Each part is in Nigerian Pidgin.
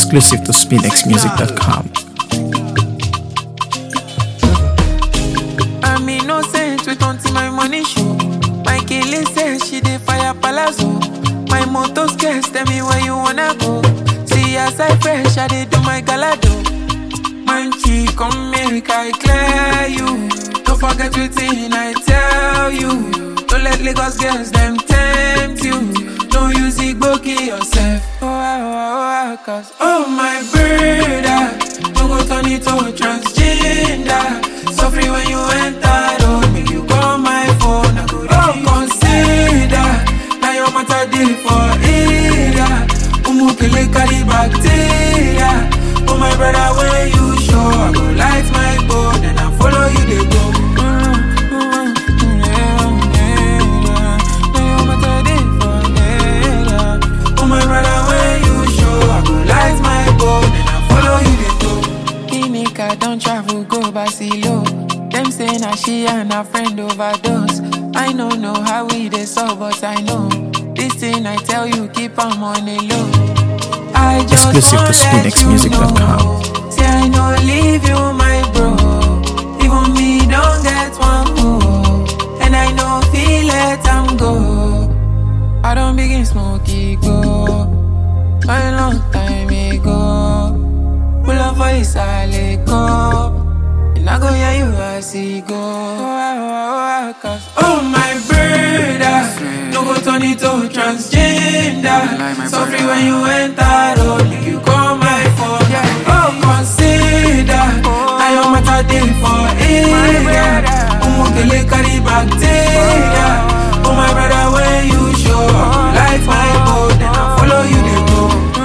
Exclusive to SpinXmusic.com. I'm innocent with until my money show. My Kelly says she dey fire palazzo. My motor scarce, tell me where you wanna go. See as I fresh, I dey do my galado. Manchi, come make I clear you. Don't forget wetin I tell you. Don't let Lagos girls them tempt you. Don't use it, go kill yourself. Cause oh my brother, don't go turn it to transgender. Suffer when you enter, don't make you call my phone. I go consider, now your matter day for area. Umukele carry bacteria. Oh my brother, when you show, I go light my boat and I follow you, they go. Oh my brother, when you show, I go light my boat and I follow you, they go. Kinika don't travel, go Basilo. Them say na she and her friend overdose. I don't know how we dey solve, but I know this thing I tell you, keep on money low. I just Exclusive to SpinXmusic.com. Say I no leave you, my bro. Even me don't get one more, and I no feel let am go. I don't begin smoky go a long time ago. Pull up for his go, and I go hear you as he go. Cause oh my brother, no go turn it to transgender. So free when you enter, don't make you call my phone. Oh consider, now your matter day for area. Umukele carry bacteria. Oh my brother, when you show, light my boat and I follow you, they go.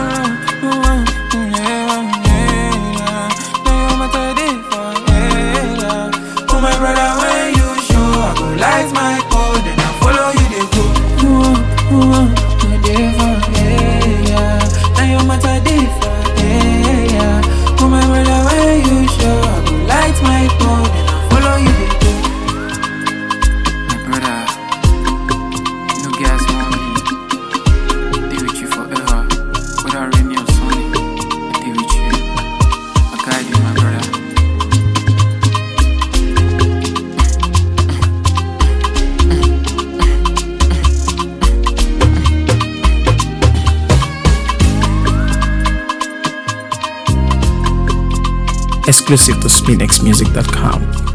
Oh my brother, when you show, I go light my boat and I follow you, they go. Now your matter day for area. Oh my brother, when you show, I go light my boat and I follow you, they go. My brother, no gas money. Be with you forever. Without rain or sunny, be with you. I guide you, my brother. Exclusive to SpinXmusic.com.